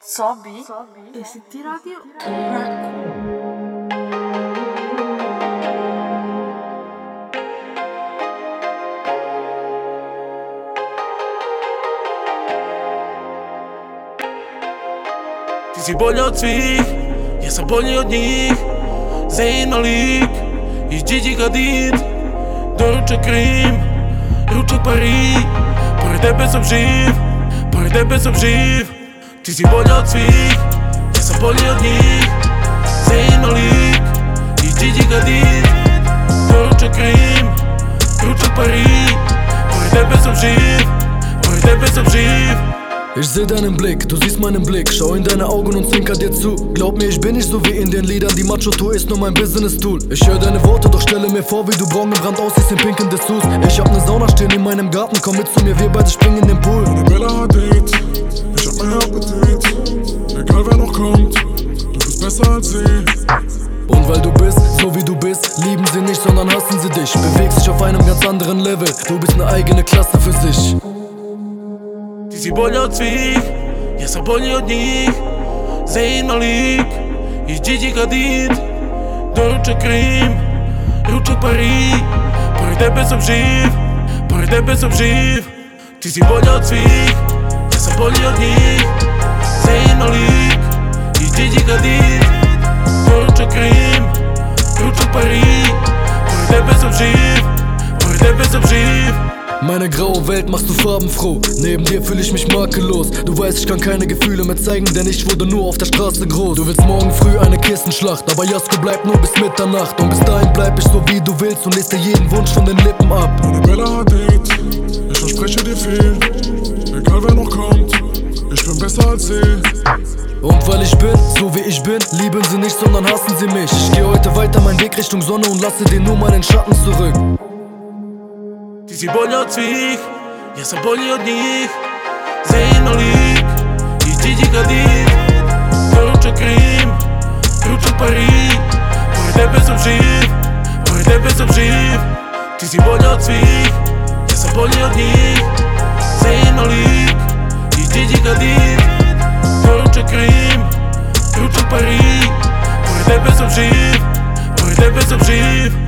Sobi e City Radio Ti si bolja od svih, ja sam bolji od njih. Zayn Malik i Gigi Hadid. Doručak Rim, ručak Paris. Pored tebe sam živ, pored tebe sam živ. Ti si bolja od svih, ja sam bolji od njih. Zayn Malik i Gigi Hadid. Doručak Rim, ručak Paris. Pored tebe sam živ, pored tebe sam živ. Ich seh deinen Blick, du siehst meinen Blick. Schau in deine Augen und zwinker dir zu. Glaub mir, ich bin nicht so wie in den Liedern. Die Macho-Tour ist nur mein Business-Tool. Ich höre deine Worte, doch stelle mir vor, wie du braun gebrannt aussiehst in pinken Dessous. Ich hab ne Sauna stehen in meinem Garten, komm mit zu mir, wir beide springen in den Pool. Bella Hadid, ich hab mehr Appetit. Egal wer noch kommt, du bist besser als sie. Und weil du bist, so wie du bist, lieben sie nicht, sondern hassen sie dich. Bewegst dich auf einem ganz anderen Level, du bist ne eigene Klasse für sich. Ti si bolja od svih, ja sam bolji od njih. Zayn Malik i Gigi Hadid. Doručak Rim, ručak Paris. Pored tebe sam živ, pored tebe sam živ. Ti si bolja od svih, ja sam bolji od njih. Zayn Malik i Gigi Hadid. Doručak Rim, ručak Paris. Pored tebe sam živ, pored tebe sam živ. Meine graue Welt machst du farbenfroh. Neben dir fühl ich mich makellos. Du weißt, ich kann keine Gefühle mehr zeigen, denn ich wurde nur auf der Straße groß. Du willst morgen früh eine Kissenschlacht, aber Jasko bleibt nur bis Mitternacht. Und bis dahin bleib ich so wie du willst und lest dir jeden Wunsch von den Lippen ab. Bella Hadid, ich verspreche dir viel. Egal wer noch kommt, ich bin besser als sie. Und weil ich bin, so wie ich bin, lieben sie nicht, sondern hassen sie mich. Ich geh heute weiter meinen Weg Richtung Sonne und lasse dir nur meinen Schatten zurück. Ti si bolja od svih, ja sam bolji od njih. Zayn Malik i Gigi Hadid. Doručak Rim, ručak Paris. Pored tebe sam živ, pored tebe sam živ. Ti si bolja od svih, ja sam bolji od njih. Zayn Malik i Gigi Hadid. Doručak Rim, ručak Paris. Pored tebe sam živ, pored tebe sam živ.